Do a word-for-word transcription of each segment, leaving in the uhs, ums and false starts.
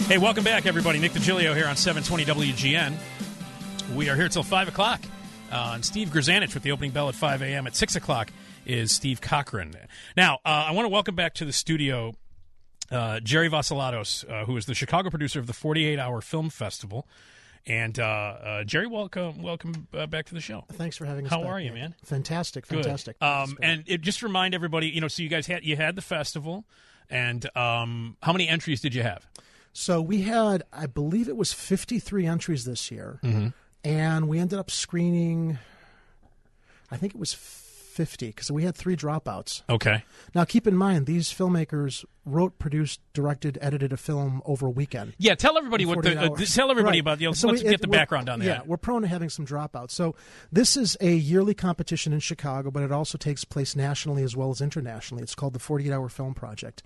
Hey, welcome back, everybody. Nick DiGilio here on seven twenty W G N. We are here till five o'clock. Uh, and Steve Grzanich with the opening bell at five a.m. At six o'clock is Steve Cochran. Now, uh, I want to welcome back to the studio uh, Jerry Vassilatos, uh, who is the Chicago producer of the forty-eight hour Film Festival. And, uh, uh, Jerry, welcome welcome uh, back to the show. Thanks for having us How back, are you, man? man? Fantastic, fantastic. Good. Um, and it, just remind everybody, you know, so you guys had, you had the festival, and um, how many entries did you have? So we had, I believe it was fifty-three entries this year, mm-hmm. and we ended up screening, I think it was fifty, because we had three dropouts. Okay. Now, keep in mind, these filmmakers wrote, produced, directed, edited a film over a weekend. Yeah, tell everybody what the uh, tell everybody right. about. You know, so let's we, get it, the background on that. Yeah, we're prone to having some dropouts. So this is a yearly competition in Chicago, but it also takes place nationally as well as internationally. It's called the forty-eight hour Film Project,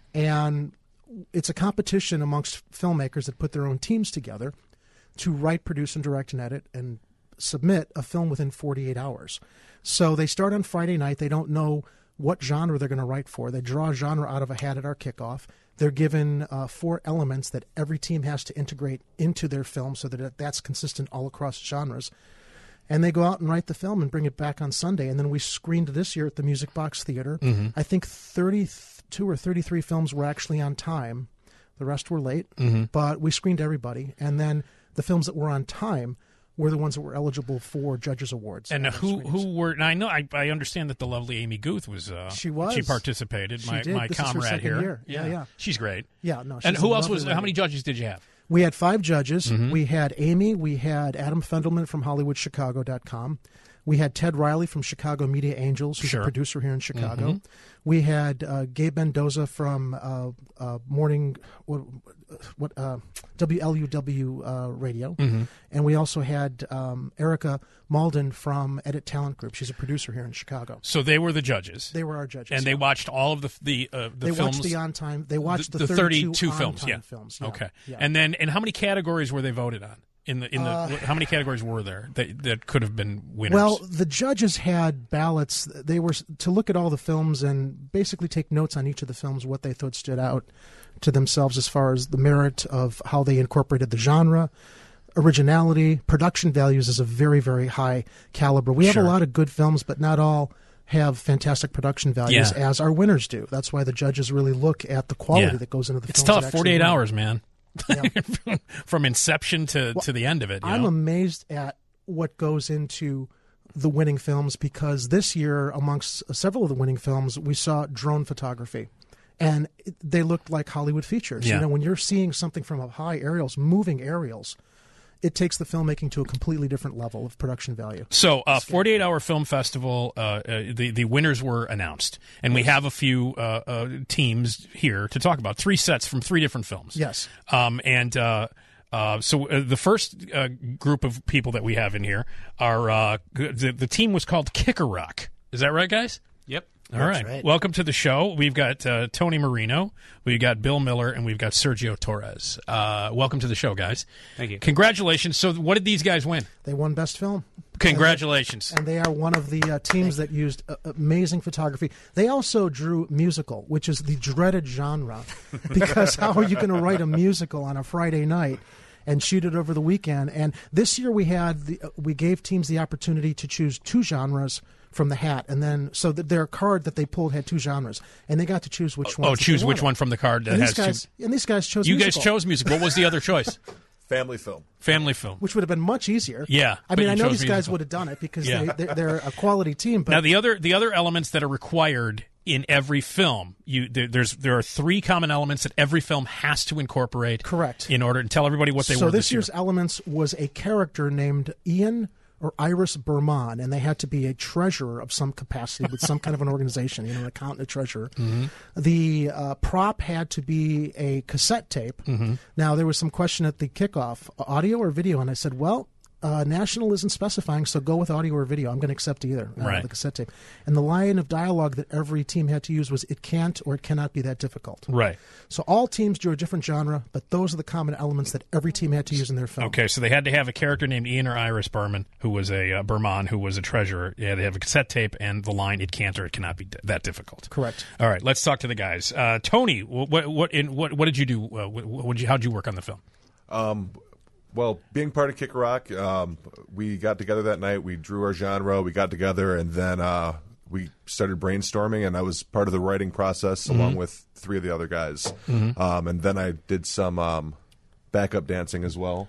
and it's a competition amongst filmmakers that put their own teams together to write, produce, and direct and edit and submit a film within forty-eight hours. So they start on Friday night. They don't know what genre they're going to write for. They draw a genre out of a hat at our kickoff. They're given uh, four elements that every team has to integrate into their film so that that's consistent all across genres. And they go out and write the film and bring it back on Sunday. And then we screened this year at the Music Box Theater. Mm-hmm. I think thirty-two or thirty-three films were actually on time. The rest were late. Mm-hmm. But we screened everybody. And then the films that were on time were the ones that were eligible for judges' awards. And who who were? And I know I, I understand that the lovely Amy Guth was. Uh, she was. She participated. She my did. my this comrade is her second here. Year. Yeah, yeah, yeah. She's great. Yeah, no. She's and who a else was? lovely How many lady. judges did you have? We had five judges. Mm-hmm. We had Amy. We had Adam Fendelman from Hollywood Chicago dot com. We had Ted Riley from Chicago Media Angels, who's Sure. a producer here in Chicago. Mm-hmm. We had uh, Gabe Mendoza from uh, uh, Morning what, what uh, W L U W uh, Radio, Mm-hmm. and we also had um, Erica Malden from Edit Talent Group. She's a producer here in Chicago. So they were the judges. They were our judges, and they watched all of the the uh, the they films. watched the on time. They watched the, the thirty-two, thirty-two films. on-time Yeah. films. Yeah. Okay. Yeah. And then and how many categories were they voted on? In the in the Uh, how many categories were there that that could have been winners? Well, the judges had ballots. They were to look at all the films and basically take notes on each of the films, what they thought stood out to themselves as far as the merit of how they incorporated the genre, originality, production values is a very, very high caliber. We have Sure. a lot of good films, but not all have fantastic production values Yeah. as our winners do. That's why the judges really look at the quality Yeah. that goes into the it's films. that tough. actually Forty-eight win. hours, man. Yeah. From inception to, Well, to the end of it. You I'm know? amazed at what goes into the winning films because this year, amongst several of the winning films, we saw drone photography. And it, they looked like Hollywood features. Yeah. You know, when you're seeing something from up high aerials, moving aerials, it takes the filmmaking to a completely different level of production value. So, uh, forty-eight hour Film Festival, uh, uh, the, the winners were announced. And we have a few uh, uh, teams here to talk about. Three sets from three different films. Yes. Um, and uh, uh, so uh, the first uh, group of people that we have in here are uh, the, the team was called Kicker Rock. Is that right, guys? Yep. All That's right. right. Welcome to the show. We've got uh, Tony Marino, we've got Bill Miller, and we've got Sergio Torres. Uh, welcome to the show, guys. Thank you. Congratulations. So what did these guys win? They won Best Film. Congratulations. And they are one of the uh, teams that used uh, amazing photography. They also drew musical, which is the dreaded genre, because how are you going to write a musical on a Friday night and shoot it over the weekend? And this year we had the, uh, we gave teams the opportunity to choose two genres from the hat, and then so that their card that they pulled had two genres, and they got to choose which one. Oh, choose which one from the card that and has these guys, two. And these guys chose. You musical, guys chose music. What was the other choice? Family film. Family film. which would have been much easier. Yeah, I but mean, you I know chose these guys musical. would have done it because Yeah. they, they're, they're a quality team. But Now the other the other elements that are required in every film, you there, there's there are three common elements that every film has to incorporate. Correct. In order to tell everybody what they so were this this year's year. elements was a character named Ian or Iris Berman, and they had to be a treasurer of some capacity with some kind of an organization, you know, an accountant, a treasurer. Mm-hmm. The uh, prop had to be a cassette tape. Mm-hmm. Now, there was some question at the kickoff, audio or video, and I said, well, uh, national isn't specifying, so go with audio or video. I'm going to accept either, uh, right. the cassette tape. And the line of dialogue that every team had to use was, it can't or it cannot be that difficult. Right. So all teams do a different genre, but those are the common elements that every team had to use in their film. Okay, so they had to have a character named Ian or Iris Berman, who was a uh, Berman, who was a treasurer. Yeah, they have a cassette tape and the line, it can't or it cannot be d- that difficult. Correct. All right, let's talk to the guys. Uh, Tony, what what in, what what did you do? Uh, what, what did you, how'd you work on the film? Um, well, being part of Kick Rock, um, we got together that night. We drew our genre. We got together, and then uh, we started brainstorming. And I was part of the writing process mm-hmm. along with three of the other guys. Mm-hmm. Um, and then I did some um, backup dancing as well.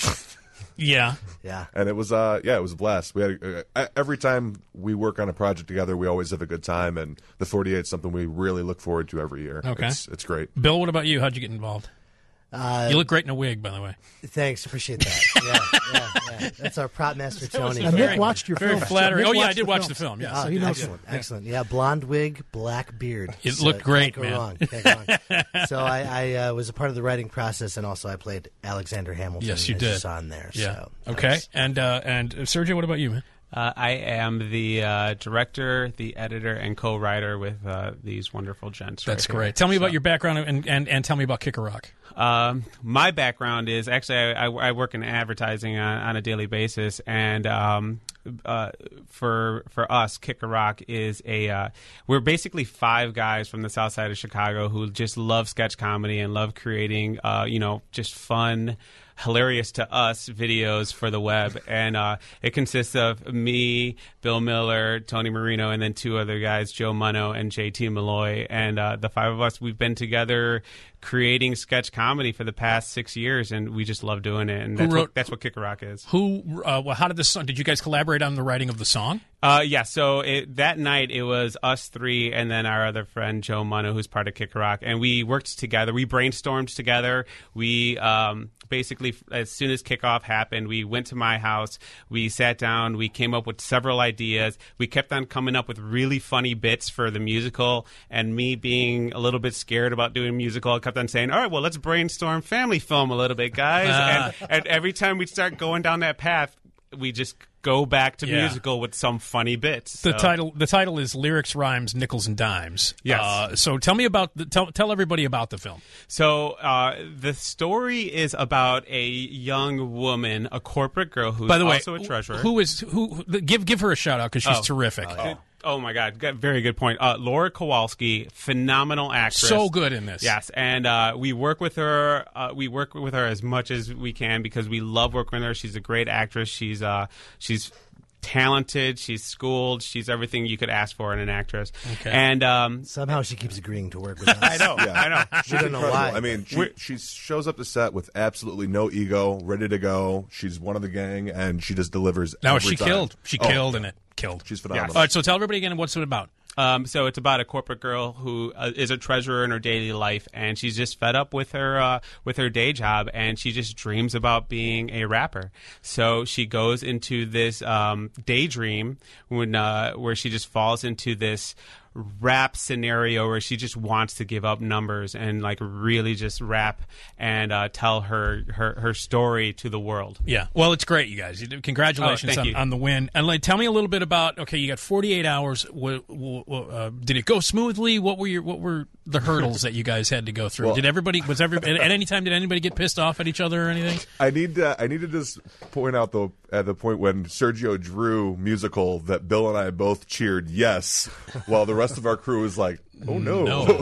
Yeah, yeah, and it was uh, yeah, it was a blast. We had uh, every time we work on a project together, we always have a good time. And the forty-eight is something we really look forward to every year. Okay, it's, it's great. Bill, what about you? How'd you get involved? Uh, you look great in a wig, by the way. Thanks, appreciate that. Yeah, yeah, yeah. That's our prop master, Tony. And Nick watched your very film. Very flattering. Nick Oh, yeah, I did the watch film. the film, yes. Oh, So he knows excellent, excellent. Yeah, blonde wig, black beard. It so looked great, can't go man. Wrong. Can't go wrong. So I, I uh, was a part of the writing process, and also I played Alexander Hamilton. Yes, you as did. You saw in there. Yeah. So okay. was, and uh, and uh, Sergio, what about you, man? Uh, I am the uh, director, the editor, and co-writer with uh, these wonderful gents. That's right great. Here. Tell me so, about your background and, and, and tell me about Kick Rock. Um, my background is actually I, I, I work in advertising on, on a daily basis, and um, uh, for for us, Kick Rock is a uh, we're basically five guys from the South Side of Chicago who just love sketch comedy and love creating, uh, you know, just fun, hilarious to us videos for the web. And uh, it consists of me, Bill Miller, Tony Marino, and then two other guys, Joe Munno and J T Malloy. And uh, the five of us, we've been together creating sketch comedy for the past six years, and we just love doing it. And that's, wrote, what, that's what Kick Rock is. Who? Uh, well, how did this song? Did you guys collaborate on the writing of the song? Uh, yeah, so it, that night it was us three and then our other friend Joe Munno, who's part of Kick Rock, and we worked together. We brainstormed together. We um, basically, as soon as kickoff happened, we went to my house. We sat down. We came up with several ideas. We kept on coming up with really funny bits for the musical, and me being a little bit scared about doing a musical, I kept on saying, all right, well, let's brainstorm family film a little bit, guys. Uh. And, and every time we'd start going down that path, we just go back to Yeah. musical with some funny bits. The So- title the title is Lyrics, Rhymes, Nickels, and Dimes. Yes. Uh, so tell me about the, tell tell everybody about the film. So uh, the story is about a young woman, a corporate girl who's By the way, also a treasurer. who is who? who- Give give her a shout out because she's Oh. terrific. Oh. Oh my God! Good- Very good point. Uh, Laura Kowalski, phenomenal actress, So good in this. Yes, and uh, we work with her. Uh, we work with her as much as we can because we love working with her. She's a great actress. She's uh, she's talented. She's schooled. She's everything you could ask for in an actress. Okay. And um, somehow she keeps agreeing to work with us. I know. Yeah. I know. We don't know why. I mean, she, she shows up to set with absolutely no ego, ready to go. She's one of the gang, and she just delivers. No, every she time. killed. She Oh, killed in it. Killed. She's phenomenal. All right, so tell everybody again what's it about. Um, so it's about a corporate girl who uh, is a treasurer in her daily life, and she's just fed up with her uh, with her day job, and she just dreams about being a rapper. So she goes into this um, daydream when uh, where she just falls into this rap scenario where she just wants to give up numbers and like really just rap and uh, tell her, her her story to the world. Yeah. Well, it's great, you guys. You did- Congratulations Oh, thank on, you. on the win. And like, tell me a little bit about. Okay, you got forty-eight hours. W- w- w- uh, did it go smoothly? What were your what were the hurdles that you guys had to go through? Well- did everybody was every at any time did anybody get pissed off at each other or anything? I need to, I need to just point out though at the point when Sergio drew musical that Bill and I both cheered yes, while the rest of our crew was like, oh no.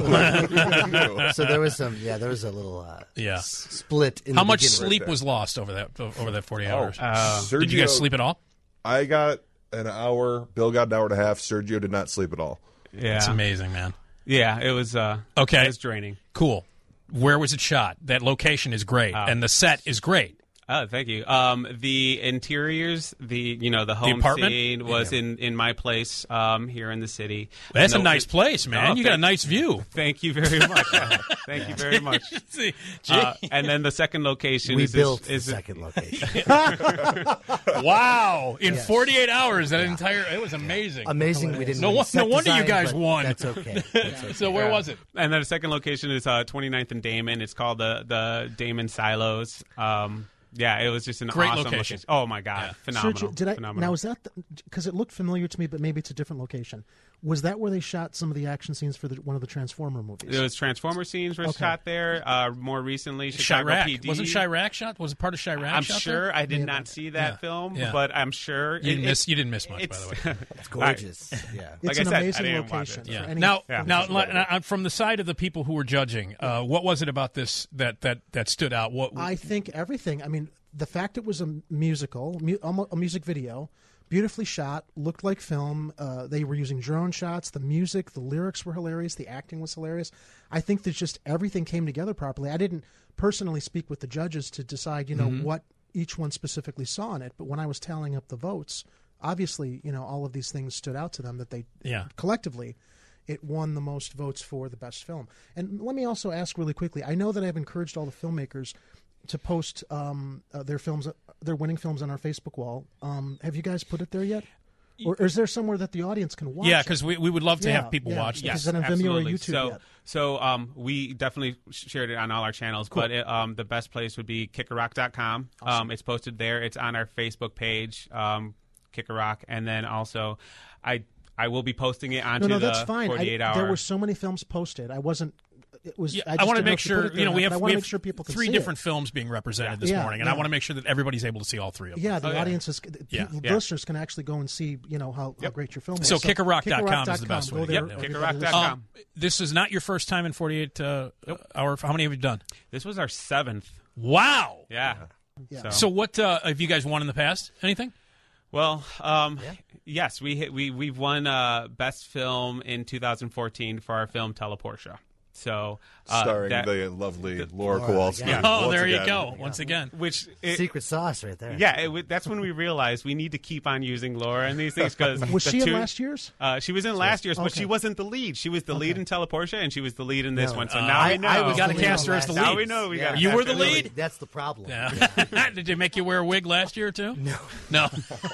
No. So there was some, yeah, there was a little uh, Yeah. s- split. In How the much beginning. sleep there. was lost over that over that forty hours? Uh, Sergio, did you guys sleep at all? I got an hour. Bill got an hour and a half. Sergio did not sleep at all. yeah, It's amazing, man. yeah, it was. Uh, Okay. it was draining. Cool. Where was it shot? That location is great, Uh, and the set is great. Oh, thank you. Um, the interiors, the you know the home apartment? scene was in, in my place um, here in the city. That's No, a nice place, man. Oh, you got a thank- nice view. Thank you very much. Yeah. Thank you very much. See, Uh, and then the second location We is built this, is the second location. wow! In Yes. forty-eight hours, that entire it was amazing. Amazing. We didn't. No win won- set no wonder you design, guys but won. That's okay. That's okay. So where Yeah. was it? And then the second location is uh, twenty-ninth and Damon. It's called the the Damon Silos. Um, Yeah, it was just an Great awesome location. Oh my god, Yeah. phenomenal! Sergio, did I, phenomenal. now, is that because it looked familiar to me, but maybe it's a different location? Was that where they shot some of the action scenes for the, one of the Transformer movies? It was Transformer scenes were Okay. shot there. Uh, more recently, Chicago Chirac. P D. Wasn't Chirac shot? Was it part of Chirac I'm shot sure there? I did Yeah. not see that Yeah. film, Yeah. but I'm sure You didn't, it- miss, it- you didn't miss much, by it's- the way. It's gorgeous. Yeah. It's like I an said, I amazing didn't watch location. it. for Yeah. any- Now, Yeah. now, now, from the side of the people who were judging, uh, what was it about this that, that, that stood out? What I think everything. I mean, the fact it was a musical, mu- almo- a music video, beautifully shot, looked like film. Uh, they were using drone shots. The music, the lyrics were hilarious. The acting was hilarious. I think that just everything came together properly. I didn't personally speak with the judges to decide, you know, Mm-hmm. what each one specifically saw in it. But when I was tallying up the votes, obviously, you know, all of these things stood out to them that they Yeah. collectively it won the most votes for the best film. And let me also ask really quickly. I know that I've encouraged all the filmmakers to post um, uh, their films, their winning films on our Facebook wall. Um, have you guys put it there yet? Or, or is there somewhere that the audience can watch Yeah, it? because we, we would love to Yeah, have people yeah. watch Yes. this. Is it on Vimeo or absolutely. YouTube So, yet? so um, we definitely shared it on all our channels, but it, um, the best place would be kick a rock dot com. Um, it's posted there. It's on our Facebook page, um, Kick a Rock, and then also, I I will be posting it onto No, no, the that's fine. I, forty-eight hour. there were so many films posted. I wasn't. It was. Yeah, I, I, just want to didn't know make if you put sure it there you know or we not, have but I we want to have make sure people can three see different it. films being represented this Yeah, morning, and I yeah. want to make sure that everybody's able to see all three of them. Yeah, the Oh, yeah. audience is. Yeah, people, yeah. listeners can actually go and see, you know, how, how great your film was. So kick a rock dot com is the kick a rock dot com. best way Go to there, get it. everybody kick a rock dot listen. com. Um, this is not your first time in forty-eight uh, hour. How many have you done? This was our seventh. Wow. Yeah. Yeah. So what uh, have you guys won in the past? Anything? Well, um, yes, we hit, we we've won uh, best film in two thousand fourteen for our film Teleportia. So uh, Starring that- the lovely Laura Laura, Kowalski. yeah. Oh, once there you again. go. Once again. which it, Secret sauce right there. yeah, it, w- that's when we realized we need to keep on using Laura in these things because Was she in last year's? Uh, she was in last year's, but okay. she wasn't the lead. She was the lead in Teleportia, and she was the lead in this No. one. So Uh, now I, we know. I was We gotta the lead cast on her as the last lead. Now we year's. know we Yeah. got. You were the lead? That's the problem. Yeah. Did they make you wear a wig last year or two? No. No.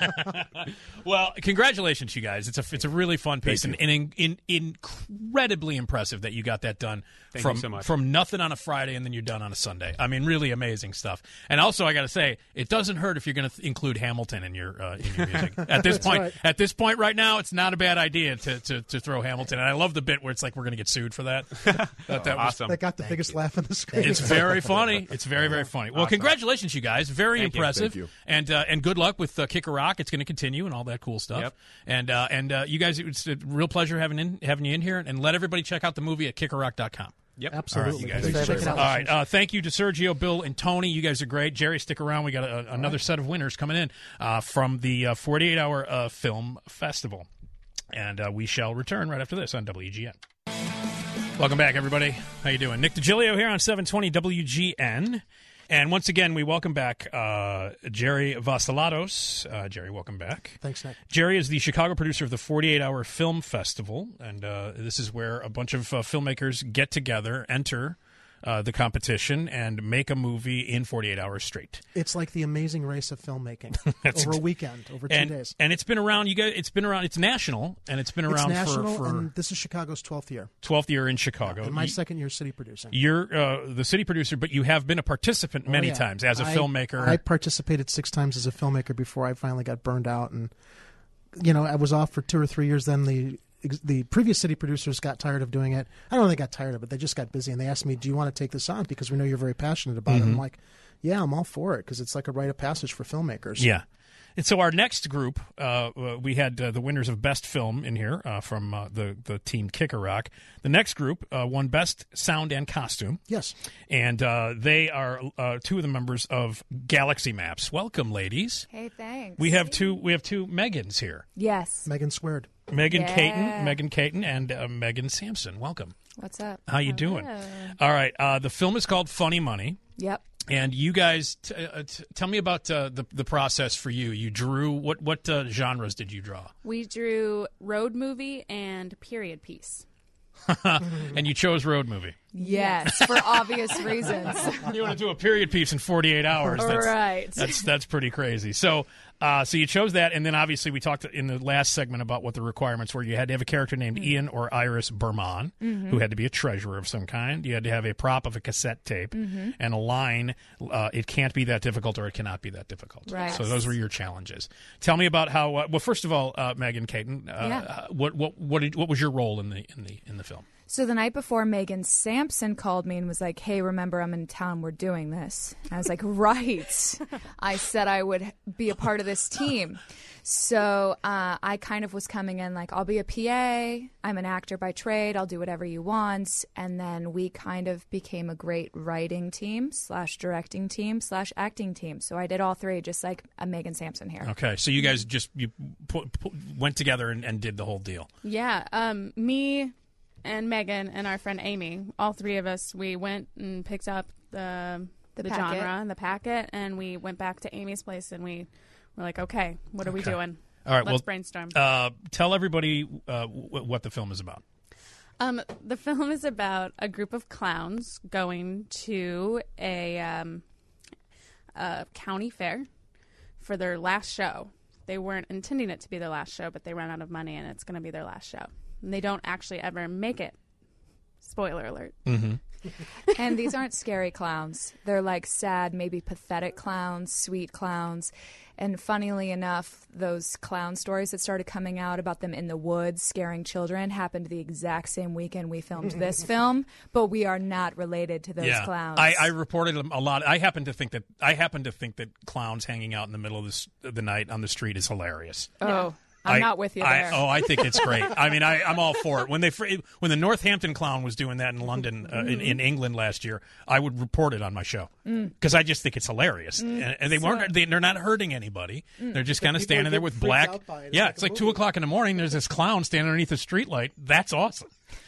Well, congratulations, you guys. It's a it's a really fun piece and, and in, in, incredibly impressive that you got that done Thank from you so much. from nothing on a Friday and then you're done on a Sunday. I mean, really amazing stuff. And also, I got to say, it doesn't hurt if you're going to th- include Hamilton in your uh, in your music. At this point, right. at this point right now, it's not a bad idea to, to, to throw Hamilton. And I love the bit where it's like we're going to get sued for that. Thought that was Awesome. That got the biggest laugh on the screen. it's very funny. It's very, very funny. Well, congratulations, you guys. Very Thank you. impressive. Thank you. And uh, and good luck with uh, Kick a Rock. It's going to continue and all that cool stuff. Yep. And uh, and uh, you guys, it's a real pleasure having in, having you in here. And let everybody check out the movie at kick a rock dot com. Yep. Absolutely. you guys. Please Thanks check it very out. All right. Uh, thank you to Sergio, Bill, and Tony. You guys are great. Jerry, stick around. We got a, another set of winners coming in uh, from the uh, forty-eight hour uh, Film Festival. And uh, we shall return right after this on W G N. Welcome back, everybody. How you doing? Nick DiGilio here on seven twenty W G N. And once again, we welcome back uh, Jerry Vassilatos. Uh, Jerry, welcome back. Thanks, Nick. Jerry is the Chicago producer of the forty-eight hour Film Festival, and uh, this is where a bunch of uh, filmmakers get together, enter uh, the competition, and make a movie in forty-eight hours straight. It's like the amazing race of filmmaking That's over ex- a weekend, over two And days. and it's been around. You guys, it's been around. It's national, and it's been It's around national, for, for and this is Chicago's twelfth year. twelfth year in Chicago. And my You- second year city producing. You're uh, the city producer, but you have been a participant many Oh, yeah. times as a I- filmmaker. I participated six times as a filmmaker before I finally got burned out, and you know I was off for two or three years. Then the the previous city producers got tired of doing it. I don't know if they got tired of it. They just got busy, and they asked me, "Do you want to take this on? Because we know you're very passionate about Mm-hmm. it." I'm like, "Yeah, I'm all for it because it's like a rite of passage for filmmakers." Yeah. And so our next group, uh, uh, we had uh, the winners of Best Film in here uh, from uh, the, the team Kick a Rock. The next group uh, won Best Sound and Costume. Yes. And uh, they are uh, two of the members of Galaxy Maps. Welcome, ladies. Hey, thanks. We have two We have two Megans here. Yes. Megan squared. Megan Yeah. Caton, Megan Caton, and uh, Megan Sampson. Welcome. What's up? How you doing? Hello. All right. Uh, the film is called Funny Money. Yep. And you guys, t- uh, t- tell me about uh, the the process for you. You drew what what uh, genres did you draw? We drew road movie and period piece. And you chose road movie. Yes, for obvious reasons. You want to do a period piece in forty-eight hours. That's, Right. That's that's pretty crazy. So uh, so you chose that, and then obviously we talked in the last segment about what the requirements were. You had to have a character named mm-hmm. Ian or Iris Berman, mm-hmm. who had to be a treasurer of some kind. You had to have a prop of a cassette tape mm-hmm. and a line. Uh, it can't be that difficult, or it cannot be that difficult. Right. So those were your challenges. Tell me about how. Uh, well, first of all, uh, Megan Caton, uh, yeah. what what what did, what was your role in the in the in the film? So the night before, Megan Sampson called me and was like, hey, remember, I'm in town. We're doing this. I was like, right. I said I would be a part of this team. So uh, I kind of was coming in like, I'll be a P A. I'm an actor by trade. I'll do whatever you want. And then we kind of became a great writing team slash directing team slash acting team. So I did all three, just like a Megan Sampson here. Okay. So you guys just you put, put, went together and, and did the whole deal. Yeah. Um, me... and Megan and our friend Amy, all three of us, we went and picked up the the, the genre and the packet, and we went back to Amy's place, and we were like, okay, what are okay. we doing? All right, let's well, brainstorm. Uh, tell everybody uh, w- what the film is about. Um, the film is about a group of clowns going to a, um, a county fair for their last show. They weren't intending it to be their last show, but they ran out of money, and it's going to be their last show. And they don't actually ever make it. Spoiler alert. Mm-hmm. And these aren't scary clowns. They're like sad, maybe pathetic clowns, sweet clowns. And funnily enough, those clown stories that started coming out about them in the woods scaring children happened the exact same weekend we filmed this film, but we are not related to those yeah. clowns. I, I reported a lot. I happen to think that I happen to think that clowns hanging out in the middle of, this, of the night on the street is hilarious. Oh. I'm I, not with you there. I, oh, I think it's great. I mean, I, I'm all for it. When they when the Northampton clown was doing that in London, uh, in, in England last year, I would report it on my show because mm. I just think it's hilarious. Mm. And, and they so, weren't they, they're not hurting anybody. Mm. They're just kind of standing there with black. It. Yeah, it's like, like two o'clock in the morning. There's this clown standing underneath a streetlight. That's awesome.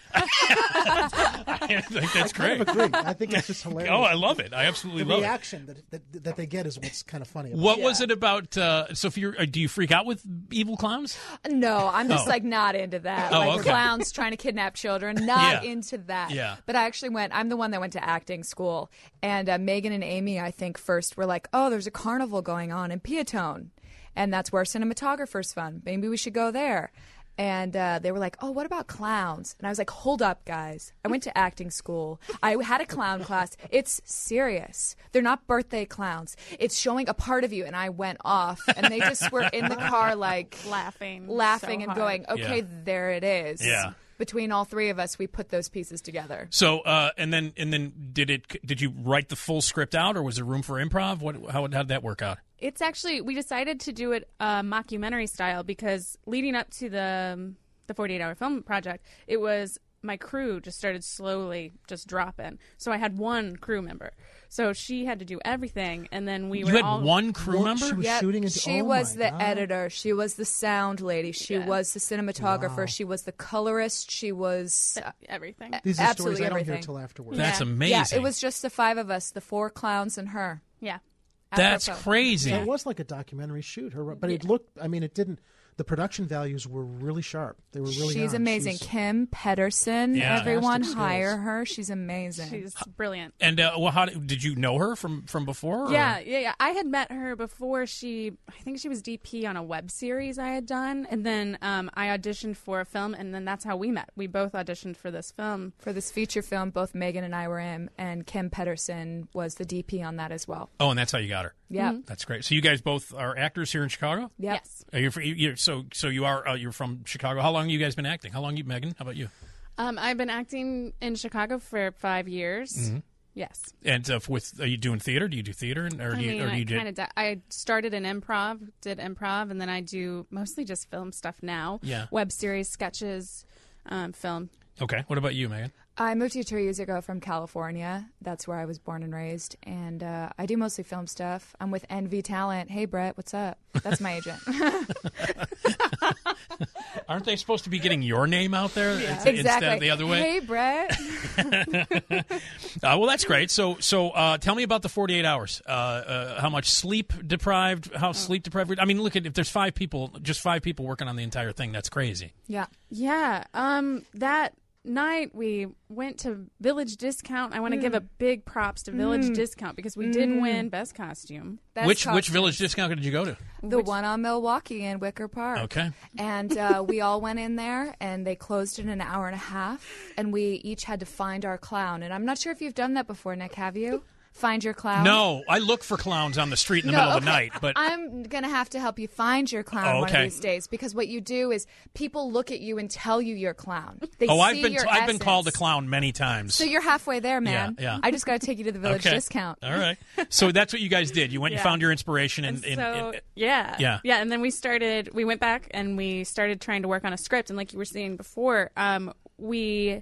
I think that's I great. Kind of agree. I think it's just hilarious. Oh, I love it. I absolutely the love reaction it. The reaction that, that they get is what's kind of funny. About what it. was it about? Uh, so, if you're, uh, do you freak out with evil clowns? No, I'm just oh. like not into that. Oh, like okay. clowns trying to kidnap children. Not yeah. into that. Yeah. But I actually went. I'm the one that went to acting school, and uh, Megan and Amy, I think, first were like, "Oh, there's a carnival going on in Peatone, and that's where cinematographers fun. Maybe we should go there." And uh, they were like, oh, what about clowns? And I was like, hold up, guys. I went to acting school. I had a clown class. It's serious. They're not birthday clowns. It's showing a part of you. And I went off. And they just were in the car, like, laughing. Laughing so and hard. going, okay, yeah. there it is. Yeah. Between all three of us, we put those pieces together. So, uh, and then, and then, did it? Did you write the full script out, or was there room for improv? What? How? How did that work out? It's actually, we decided to do it uh, mockumentary style because leading up to the um, the forty-eight hour film project, it was my crew just started slowly just dropping. So I had one crew member. So she had to do everything, and then we you were had all... one crew Well, member? She was Yep. shooting into, She oh was my the God. editor. She was the sound lady. She Yeah. was the cinematographer. Wow. She was the colorist. She was uh, everything. These are absolutely stories I don't everything. hear till afterwards. That's Yeah. amazing. Yeah, it was just the five of us, the four clowns and her. Yeah. That's Apropos. crazy. So it was like a documentary shoot. Her, but it looked. I mean, it didn't. The production values were really sharp. They were really. She's on. amazing. She's, Kim Pedersen. Yeah. Everyone Fantastic hire skills. her. She's amazing. She's brilliant. And uh, well, how did, did you know her from from before? or- Yeah, yeah, yeah. I had met her before she, I think she was D P on a web series I had done. And then um, I auditioned for a film, and then that's how we met. We both auditioned for this film. For this feature film, both Megan and I were in, and Kim Pedersen was the D P on that as well. Oh, and that's how you got her. Yeah. That's great. So you guys both are actors here in Chicago. Yep. Yes. Uh, you're, fr- you're so so you are uh, you're from Chicago. How long have you guys been acting? How long you, Megan? How about you? Um, I've been acting in Chicago for five years. Mm-hmm. Yes. And uh, with are you doing theater? Do you do theater, or I do you, mean, or do I you do? kind of. I started in improv, did improv, and then I do mostly just film stuff now. Yeah. Web series, sketches, um, film. Okay. What about you, Megan? I moved here two years ago from California. That's where I was born and raised. And uh, I do mostly film stuff. I'm with N V Talent. Hey, Brett, what's up? That's my agent. Aren't they supposed to be getting your name out there Yeah. instead Exactly. of the other way? Hey, Brett. uh, well, that's great. So, so uh, tell me about the forty-eight hours. Uh, uh, how much sleep deprived? How sleep deprived? I mean, look at if there's five people, just five people working on the entire thing. That's crazy. Yeah. Yeah. Um. That night, we went to Village Discount. I want to give a big props to Village Discount because we did win Best Costume. Best which which costumes. Village Discount did you go to? The one on Milwaukee in Wicker Park. Okay. And uh, we all went in there, and they closed in an hour and a half, and we each had to find our clown. And I'm not sure if you've done that before, Nick. Have you? Find your clown? No, I look for clowns on the street in the No, middle of the okay. night, but I'm going to have to help you find your clown Oh, one okay. of these days, because what you do is people look at you and tell you you're a clown. They oh, see I've been your I've been essence. called a clown many times. So you're halfway there, man. Yeah, yeah. I just got to take you to the Village okay. Discount. All right. So that's what you guys did. You went and Yeah. found your inspiration and, And so, and, yeah. Yeah. Yeah, and then we started, we went back and we started trying to work on a script. And like you were saying before, um, we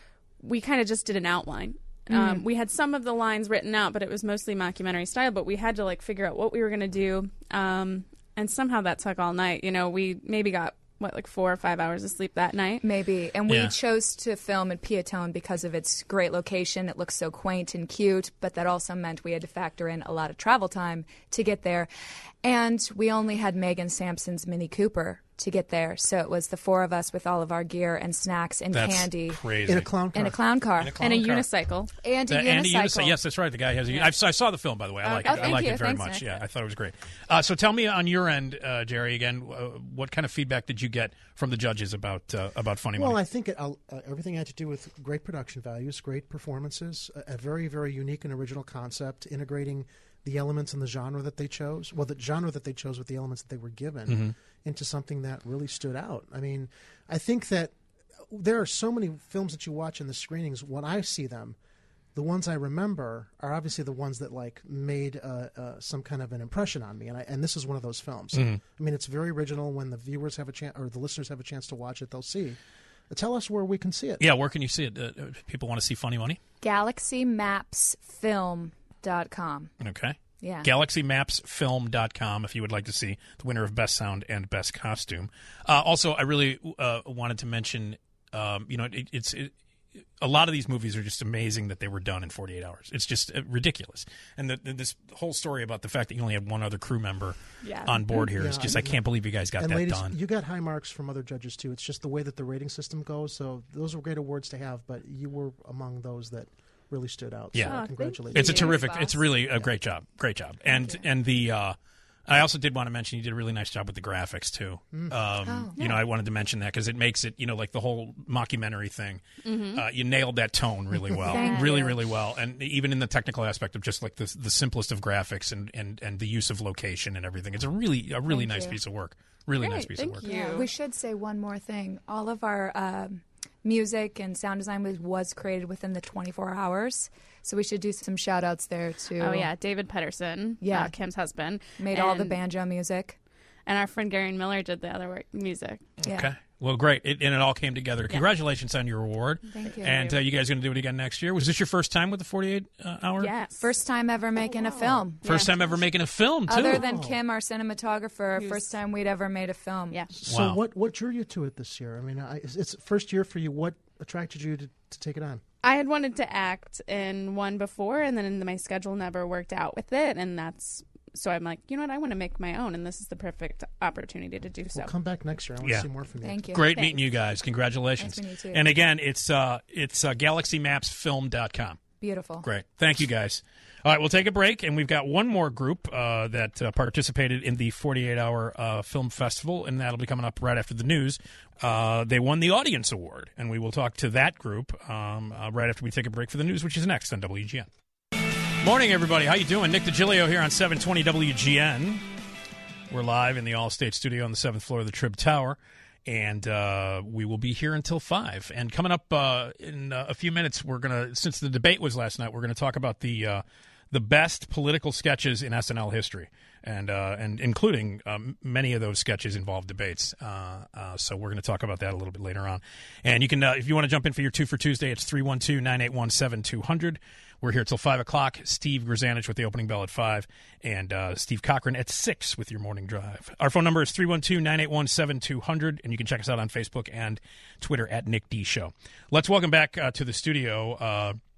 we kind of just did an outline. Um, we had some of the lines written out, but it was mostly mockumentary style. But we had to like figure out what we were going to do, um, and somehow that took all night. You know, we maybe got what like four or five hours of sleep that night. Maybe. And we Yeah. chose to film in Piatone because of its great location. It looks so quaint and cute, but that also meant we had to factor in a lot of travel time to get there. And we only had Megan Sampson's Mini Cooper to get there. So it was the four of us with all of our gear and snacks and that's candy crazy. In a clown car. and a clown car. In a clown And a car. unicycle. And a The- unicycle. and a unicycle. Yes, that's right. The guy has. A, I, I saw the film, by the way. I like Oh, it. I thank like you. it very Thanks, much. Nick. Yeah, I thought it was great. Uh, so tell me on your end, uh, Jerry. Again, uh, what kind of feedback did you get from the judges about uh, about Funny Well, Money? I think it, uh, everything had to do with great production values, great performances, a, a very, very unique and original concept, integrating the elements and the genre that they chose, well, the genre that they chose with the elements that they were given, Mm-hmm. into something that really stood out. I mean, I think that there are so many films that you watch in the screenings. When I see them, the ones I remember are obviously the ones that like made uh, uh, some kind of an impression on me, and I, and this is one of those films. Mm-hmm. I mean, it's very original. When the viewers have a chance, or the listeners have a chance to watch it, they'll see. Tell us where we can see it. yeah, where can you see it? Uh, if people want to see Funny Money. Galaxy Maps Film dot com. Okay. Yeah. Galaxy Maps Film dot com if you would like to see the winner of Best Sound and Best Costume. Uh, also, I really uh, wanted to mention, um, you know, it, it's it, a lot of these movies are just amazing that they were done in forty-eight hours. It's just uh, ridiculous. And the, the, this whole story about the fact that you only had one other crew member Yeah. on board here is Yeah, just, I can't believe you guys got And that ladies, done. you got high marks from other judges too. It's just the way that the rating system goes. So those were great awards to have, but you were among those that really stood out. Yeah. So Oh, thank congratulations. It's a Thanks, terrific. boss. It's really a great job. Great job. And and the uh, I also did want to mention you did a really nice job with the graphics too. Um, Oh. You know, I wanted to mention that because it makes it, you know, like the whole mockumentary thing. Uh, you nailed that tone really well, Thank really, you. really well, and even in the technical aspect of just like the the simplest of graphics and, and, and the use of location and everything. It's a really a really Thank nice you. piece of work. Really Great, nice piece thank of work. you. Yeah, we should say one more thing. All of our um, music and sound design was, was created within the twenty-four hours. So we should do some shout outs there too. Oh, yeah. David Pedersen, Yeah. uh, Kim's husband. Made all the And- banjo music. And our friend Gary Miller did the other work, music. Yeah. Okay. Well, great. It, and it all came together. Congratulations on your award. Thank you. And uh, you guys going to do it again next year? Was this your first time with the forty-eight uh, hour? Yes. First time ever making a film. First time ever making a film, too. Other than Kim, our cinematographer, Who's- first time we'd ever made a film. Yeah. So Wow. what what drew you to it this year? I mean, I, it's, it's first year for you. What attracted you to, to take it on? I had wanted to act in one before, and then my schedule never worked out with it, and that's so I'm like, you know what, I want to make my own, and this is the perfect opportunity to do so. Well, come back next year. I want Yeah. to see more from you. Thank you. Great Thanks. meeting you guys. Congratulations. Nice meeting you, too. And again, it's uh, it's uh, Galaxy Maps Film dot com. Beautiful. Great. Thank you, guys. All right, we'll take a break, and we've got one more group uh, that uh, participated in the forty-eight hour uh, film festival, and that'll be coming up right after the news. Uh, they won the Audience Award, and we will talk to that group um, uh, right after we take a break for the news, which is next on W G N. Morning, everybody. How you doing? Nick DiGilio here on seven twenty W G N. We're live in the All-State Studio on the seventh floor of the Trib Tower, and uh, we will be here until five. And coming up uh, in uh, a few minutes, we're going to, since the debate was last night, we're going to talk about the uh, the best political sketches in S N L history, and uh, and including um, many of those sketches involve debates. Uh, uh, so we're going to talk about that a little bit later on. And you can, uh, if you want to jump in for your two for Tuesday, it's three one two, nine eight one, seven two zero zero. We're here till five o'clock. Steve Grzanich with the opening bell at five, and uh, Steve Cochran at six with your morning drive. Our phone number is three one two, nine eight one, seven two zero zero, and you can check us out on Facebook and Twitter at Nick D Show. Let's welcome back uh, to the studio uh,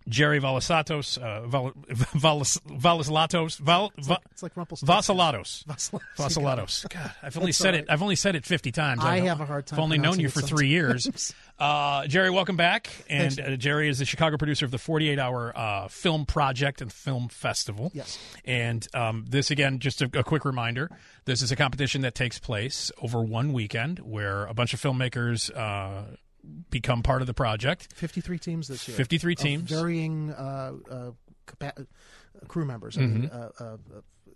Jerry Valasatos, uh, Val, Valis, Valaslatos, Val, It's Va, like, it's like Rumpelstiltskin. Vasalatos. Vasalatos. Vasalatos. God, I've only That's said all it. I've only said it fifty times. I I've- have a hard time I've only known pronouncing you it for sometimes. three years. Uh, Jerry, welcome back. And Thanks. uh, Jerry is the Chicago producer of the forty-eight hour uh, Film Project and Film Festival. Yes. And um, this, again, just a, a quick reminder, this is a competition that takes place over one weekend where a bunch of filmmakers uh, become part of the project. fifty-three teams this year. fifty-three of teams. varying uh, uh, capa- crew members. I mean, uh, uh, uh,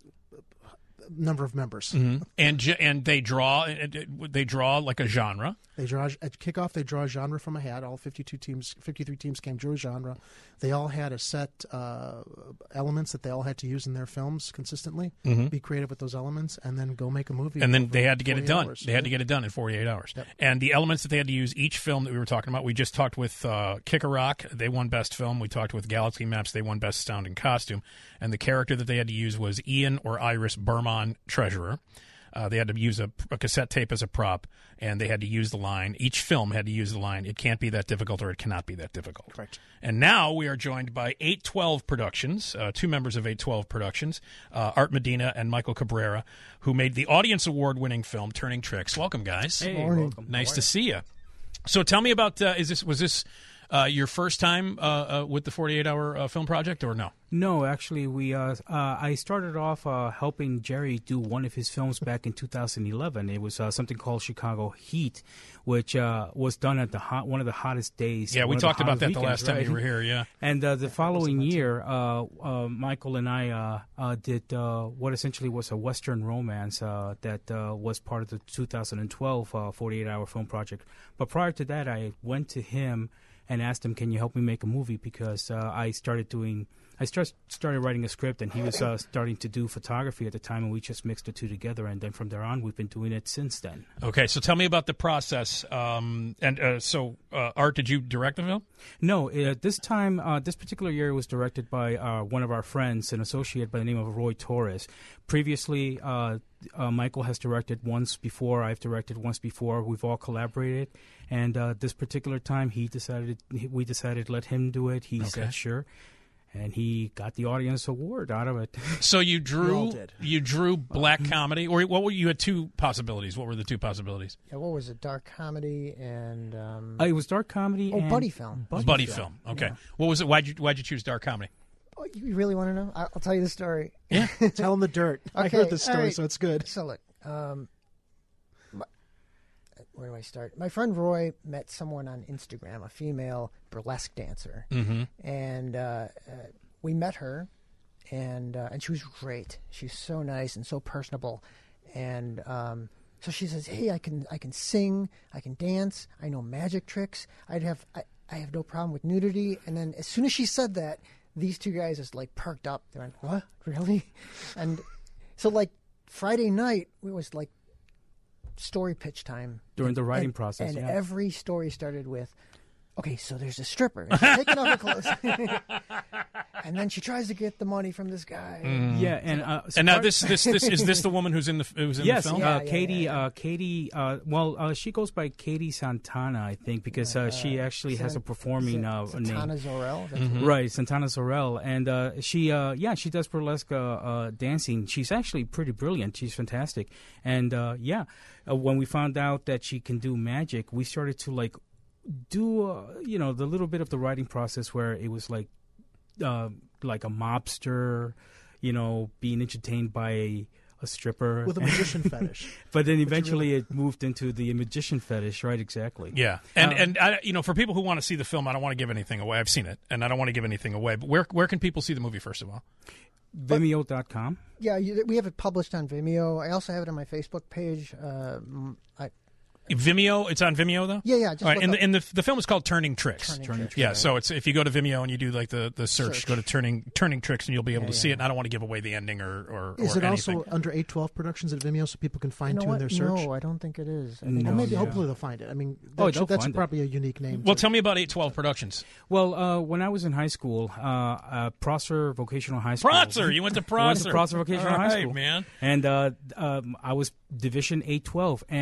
number of members. And j- and they draw they draw like a genre. They draw at kickoff. They draw a genre from a hat. All fifty-two teams, fifty-three teams came drew a genre. They all had a set uh, elements that they all had to use in their films consistently. Be creative with those elements, and then go make a movie. And then over they had to get it forty-eight done. hours. They had to get it done in forty-eight hours. Yep. And the elements that they had to use each film that we were talking about, we just talked with uh, Kick a Rock. They won Best Film. We talked with Galaxy Maps. They won Best Sound and Costume. And the character that they had to use was Ian or Iris Bermon, Treasurer. Uh, they had to use a, a cassette tape as a prop, and they had to use the line. Each film had to use the line, it can't be that difficult or it cannot be that difficult. Correct. And now we are joined by eight twelve Productions, uh, two members of eight twelve Productions, uh, Art Medina and Michael Cabrera, who made the Audience Award-winning film Turning Tricks. Welcome, guys. Hey, Morning. welcome. Nice to see you. So tell me about, uh, is this was this uh, your first time uh, uh, with the forty-eight hour uh, Film Project, or no? No, actually, we uh, uh, I started off uh, helping Jerry do one of his films back in two thousand eleven. It was uh, something called Chicago Heat, which uh, was done at the hot, one of the hottest days. Yeah, one we of the talked about hottest that the weekends, last time right? you were here, yeah. And uh, the following year, uh, uh, Michael and I uh, uh, did uh, what essentially was a Western romance uh, that uh, was part of the two thousand twelve uh, forty-eight hour Film Project. But prior to that, I went to him and asked him, "Can you help me make a movie?" Because uh, I started doing. I start, started writing a script, and he was uh, starting to do photography at the time, and we just mixed the two together. And then from there on, we've been doing it since then. Okay, so tell me about the process. Um, and uh, so, uh, Art, did you direct the film? No, uh, this time, uh, this particular year, it was directed by uh, one of our friends, an associate by the name of Roy Torres. Previously, uh, uh, Michael has directed once before. I've directed once before. We've all collaborated, and uh, this particular time, he decided we decided to let him do it. He Okay. said sure. And he got the audience award out of it. So you We drew all did. you drew black comedy, or what were you had two possibilities? What were the two possibilities? Yeah, what was it? Dark comedy and um, Uh, it was dark comedy. oh, and buddy film. Buddy, film. Okay. Yeah. What was it? Why'd you why'd you choose dark comedy? Oh, you really want to know? I- I'll tell you the story. Tell them the dirt. I Okay, heard this story, all right. so it's good. So look, um, my, where do I start? My friend Roy met someone on Instagram, a female burlesque dancer, Mm-hmm. and uh, uh, we met her, and uh, and she was great. She was so nice and so personable, and um, so she says, "Hey, I can I can sing, I can dance, I know magic tricks. I'd have I, I have no problem with nudity." And then as soon as she said that, these two guys just like perked up. They went, "What? Really?" And so like Friday night, it was like story pitch time During the writing and, process, and yeah. every story started with, "Okay, so there's a stripper. And she's taking off her clothes." And then she tries to get the money from this guy. Yeah, and uh, And now part- this this this is this the woman who's in the who's in yes, the film? Yeah, uh, yeah, Katie. yeah, yeah. Uh, Katie. Uh, well, uh, she goes by Katie Santana, I think, because uh, she actually has a Sant- performing uh, Santana name. Zorel. That's Mm-hmm. Right, Santana Sorel, and uh, she, uh, yeah, she does burlesque uh, uh, dancing. She's actually pretty brilliant. She's fantastic, and uh, yeah, uh, when we found out that she can do magic, we started to like do, uh, you know, the little bit of the writing process where it was like, uh, like a mobster, you know, being entertained by a, a stripper With a magician fetish. But then eventually it moved into the magician fetish, right? Exactly. Yeah, and Um, and I, you know, for people who want to see the film, I don't want to give anything away. I've seen it, and I don't want to give anything away. But where where can people see the movie first of all? Vimeo dot com. Yeah, you, we have it published on Vimeo. I also have it on my Facebook page. Uh, mm, I, Vimeo. It's on Vimeo though. yeah, yeah. Just All right, look and up the, and the the film is called Turning Tricks. Turning Turning Tricks. Yeah, so it's if you go to Vimeo and you do like the, the search, Search. go to Turning Turning Tricks, and you'll be able Yeah, to see yeah. it. And I don't want to give away the ending or or, Is or it anything. also under eight twelve Productions at Vimeo so people can You fine know tune what? their search? No, I don't think it is. I think No, Well, maybe yeah. hopefully they'll find it. I mean, that Oh, should- they'll that's find it. probably a unique name. Well, to- tell me about eight twelve Productions. Well, uh, when I was in high school, uh, uh, Prosser Vocational High School. Prosser, you went to I went to Prosser. Prosser Vocational All High right, School, man. and uh, um, I was Division eight twelve, and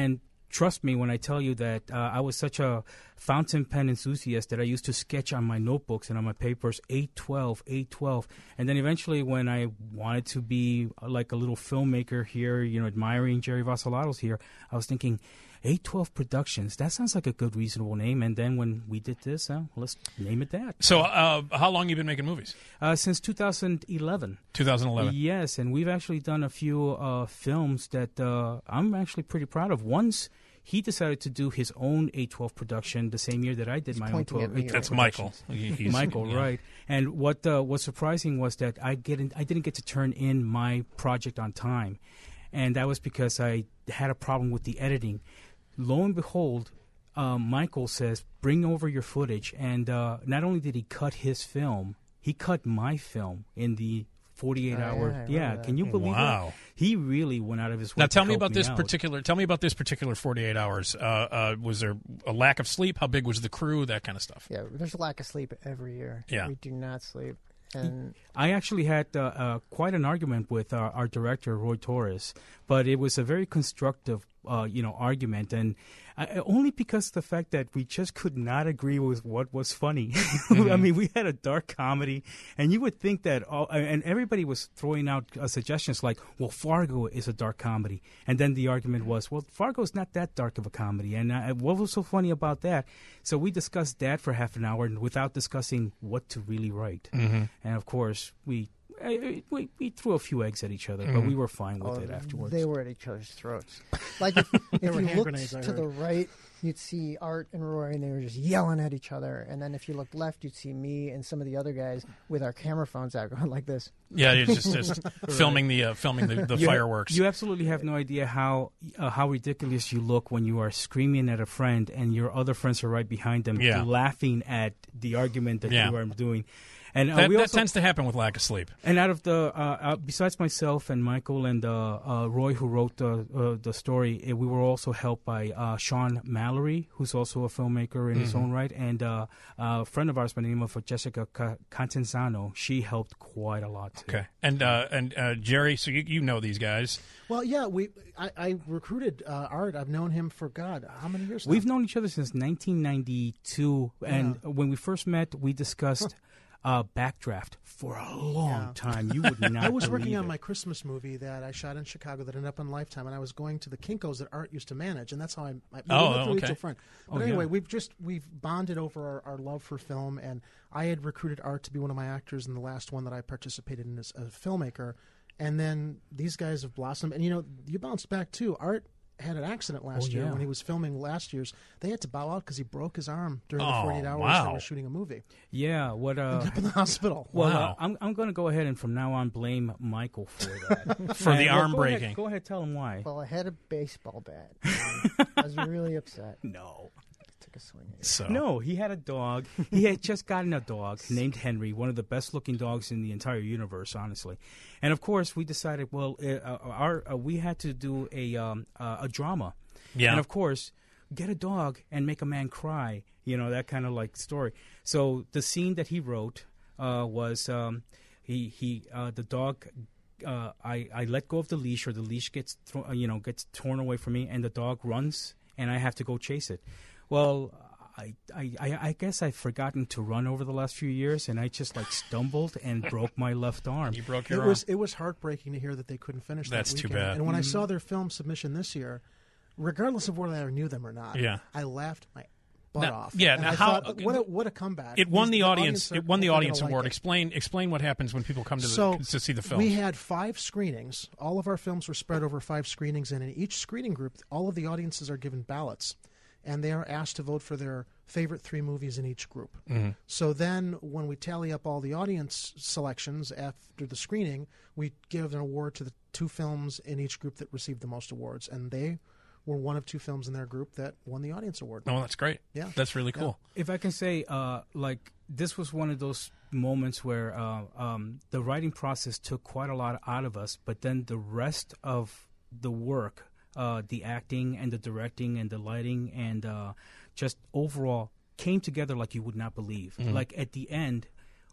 trust me when I tell you that uh, I was such a fountain pen enthusiast that I used to sketch on my notebooks and on my papers eight twelve, eight twelve. And then eventually when I wanted to be like a little filmmaker here, you know, admiring Jerry Vassalatos here, I was thinking, eight twelve Productions, that sounds like a good, reasonable name. And then when we did this, uh, let's name it that. So uh, how long have you been making movies? Uh, since two thousand eleven. two thousand eleven. Yes, and we've actually done a few uh, films that uh, I'm actually pretty proud of. Once he decided to do his own eight twelve production the same year that I did He's my own pointing at twelve. me. eight twelve That's Michael. productions. He- he's- Michael, yeah. right. And what uh, was surprising was that I, get in, I didn't get to turn in my project on time. And that was because I had a problem with the editing. Lo and behold, uh, Michael says, bring over your footage. And uh, not only did he cut his film, he cut my film in the forty-eight hour. Oh, yeah, I remember Yeah, that. can you believe Wow. that? He really went out of his way Now to tell me help about this out. particular. Tell me about this particular forty-eight hours. Uh, uh, was there a lack of sleep? How big was the crew? That kind of stuff. Yeah, there's a lack of sleep every year. Yeah. We do not sleep. And I actually had uh, uh, quite an argument with our, our director, Roy Torres, but it was a very constructive, uh, you know, argument, and I, only because of the fact that we just could not agree with what was funny. Mm-hmm. I mean, we had a dark comedy, and you would think that, all, and everybody was throwing out uh, suggestions like, well, Fargo is a dark comedy, and then the argument was, well, Fargo is not that dark of a comedy, and uh, what was so funny about that? So we discussed that for half an hour without discussing what to really write. Mm-hmm. And of course, we I, we, we threw a few eggs at each other, but we were fine with oh, it afterwards. they were at each other's throats. Like if, if were you hand looked grenades, I to heard. the right, you'd see Art and Roy, and they were just yelling at each other. And then if you looked left, you'd see me and some of the other guys with our camera phones out going like this. Yeah, it's just, just filming the uh, filming the, the You- fireworks. You absolutely have no idea how uh, how ridiculous you look when you are screaming at a friend and your other friends are right behind them, Yeah. laughing at the argument that Yeah. you are doing. And uh, that we that also, tends to happen with lack of sleep. And out of the, uh, uh, besides myself and Michael and uh, uh, Roy, who wrote the uh, the story, uh, we were also helped by uh, Sean Mallory, who's also a filmmaker in his own right, and uh, a friend of ours by the name of Jessica Ca- Cantenzano. She helped quite a lot too. Okay, and uh, and uh, Jerry, so you, you know these guys. Well, yeah, we I, I recruited uh, Art. I've known him for God, how many years now? We've known each other since nineteen ninety-two, and when we first met, we discussed uh, Backdraft for a long Yeah. time. You would not. I was believe working on it. my Christmas movie that I shot in Chicago that ended up on Lifetime, and I was going to the Kinkos that Art used to manage, and that's how I, I Oh, we went through okay. mutual friend. But Oh, anyway, yeah. we've just we've bonded over our, our love for film, and I had recruited Art to be one of my actors in the last one that I participated in as a filmmaker, and then these guys have blossomed, and you know, you bounced back too. Art had an accident last Oh, year yeah. when he was filming last year's. They had to bow out because he broke his arm during the Oh, forty-eight hours wow. they were shooting a movie. Yeah. What? Uh, Ended up in the hospital. Well, Wow. uh, I'm I'm going to go ahead and from now on blame Michael for that. For the And, well, arm go ahead- breaking. Go ahead, tell him why. Well, I had a baseball bat. and I was really upset. No. Took a swing at it. So No, he had a dog. He had just gotten a dog named Henry, one of the best-looking dogs in the entire universe, honestly. And of course, we decided, well, uh, our uh, we had to do a um, uh, a drama. Yeah. And of course, get a dog and make a man cry. You know, that kind of like story. So the scene that he wrote uh, was um, he he uh, the dog. Uh, I I let go of the leash, or the leash gets thro- uh, you know gets torn away from me, and the dog runs, and I have to go chase it. Well, I, I, I I guess I've forgotten to run over the last few years, and I just like stumbled and broke my left arm. you broke It your arm. was it was heartbreaking to hear that they couldn't finish. That's that too weekend. bad. And when I saw their film submission this year, regardless of whether I knew them or not, Yeah. I laughed my butt Now- off. yeah, And now I how- thought, what a, what a comeback! It won These- the audience. are- It won the are gonna audience like award. it. Explain explain what happens when people come to the, So to see the film. we had five screenings. All of our films were spread over five screenings, and in each screening group, all of the audiences are given ballots, and they are asked to vote for their favorite three movies in each group. Mm-hmm. So then, when we tally up all the audience selections after the screening, we give an award to the two films in each group that received the most awards, and they were one of two films in their group that won the audience award. Oh, that's great. Yeah. That's really cool. If I can say, uh, like, this was one of those moments where uh, um, the writing process took quite a lot out of us, but then the rest of the work, uh, the acting and the directing and the lighting and uh, just overall came together like you would not believe. Like, at the end,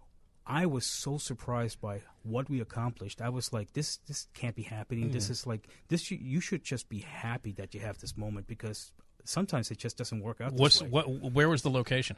I was so surprised by what we accomplished. I was like, this this can't be happening. Mm. This is like this. You should just be happy that you have this moment, because sometimes it just doesn't work out. This What's way. what? Where was the location?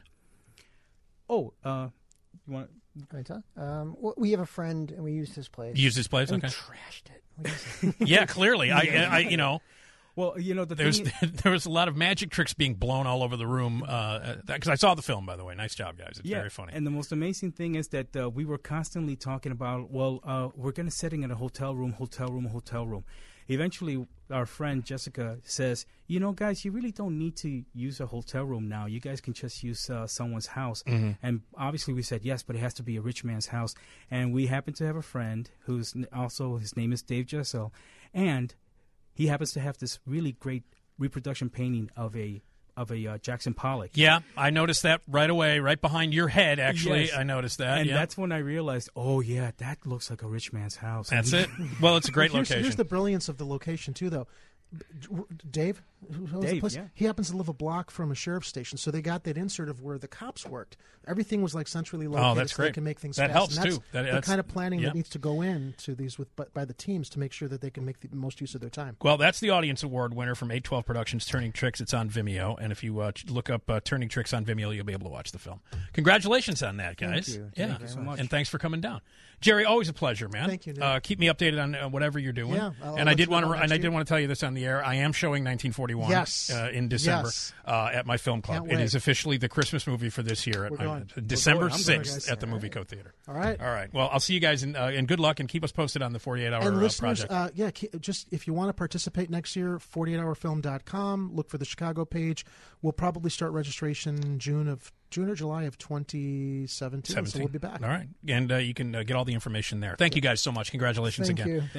Oh, uh, you want? Can I tell? Um, w- we have a friend, and we used his place. You used his place, and okay. We trashed it. We just- Yeah, clearly. I, I, you know. Well, you know, the there was thing there was a lot of magic tricks being blown all over the room. Because uh, I saw the film, by the way. Nice job, guys. It's yeah, very funny. And the most amazing thing is that uh, we were constantly talking about, well, uh, we're going to setting in a hotel room, hotel room, hotel room. Eventually, our friend Jessica says, you know, guys, you really don't need to use a hotel room now. You guys can just use uh, someone's house. Mm-hmm. And obviously we said, yes, but it has to be a rich man's house. And we happen to have a friend who's also, his name is Dave Jessel, and he happens to have this really great reproduction painting of a of a uh, Jackson Pollock. Yeah, I noticed that right away, right behind your head, actually. Yes. I noticed that. And yeah. that's when I realized, oh, yeah, that looks like a rich man's house. That's it. Well, it's a great here's, location. Here's the brilliance of the location, too, though. Dave, who owns Dave, the place, yeah. he happens to live a block from a sheriff's station, so they got that insert of where the cops worked. Everything was like centrally located, oh, that's so great. they can make things that fast. helps and that's too. That, the that's, kind of planning yeah. that needs to go in to these with by, by the teams to make sure that they can make the most use of their time. Well, that's the Audience Award winner from eight twelve Productions, Turning Tricks. It's on Vimeo, and if you uh, look up uh, Turning Tricks on Vimeo, you'll be able to watch the film. Congratulations on that, guys! Thank you. Yeah, Thank you so much. and thanks for coming down, Jerry. Always a pleasure, man. Thank you, Nick. Uh, keep me updated on uh, whatever you're doing. Yeah, I'll- I'll and I let did you want know to, and next I did year. want to tell you this on the air. I am showing nineteen forty-one Yes. uh, in December Yes. uh, at my film club. Can't It wait. is officially the Christmas movie for this year. At We're my, going. uh, December We're going. I'm going, sixth guys. at the Movie Co. Theater. All right. All right. Well, I'll see you guys, in, uh, and good luck, and keep us posted on the forty-eight hour And uh, listeners, project. uh, yeah, ke- just if you want to participate next year, forty-eight hour film dot com. Look for the Chicago page. We'll probably start registration June of June or July of twenty seventeen. So we'll be back. All right. And uh, you can uh, get all the information there. Thank you guys so much. Congratulations Thank again. you.